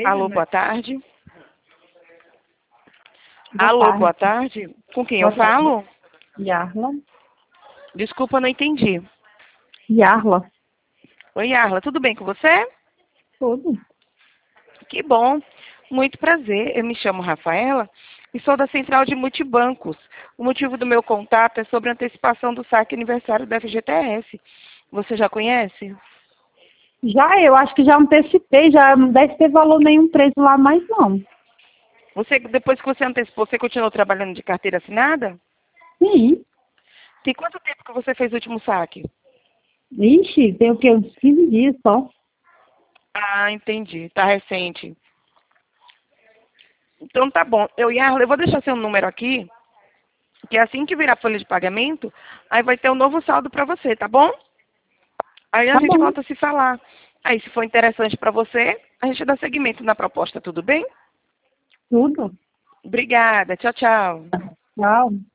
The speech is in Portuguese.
Alô, boa tarde. Boa Alô, tarde. boa tarde. Com quem Boa eu tarde. falo? Yarla. Desculpa, não entendi. Yarla. Oi, Arla, tudo bem com você? Tudo. Que bom. Muito prazer. Eu me chamo Rafaela e sou da Central de Multibancos. O motivo do meu contato é sobre a antecipação do saque aniversário da FGTS. Você já conhece? Já eu acho que já antecipei, já não deve ter valor nenhum preço lá mais não. Você, depois que você antecipou, você continuou trabalhando de carteira assinada? Sim. Tem quanto tempo que você fez o último saque? Ixi, tem o quê? Uns 15 dias só. Ah, entendi. Tá recente. Então tá bom. Eu vou deixar seu número aqui, que assim que virar a folha de pagamento, aí vai ter um novo saldo para você, tá bom? Aí a Tá gente bom. volta a se falar. Aí, se for interessante para você, a gente dá seguimento na proposta, tudo bem? Tudo. Obrigada. Tchau, tchau. Tchau.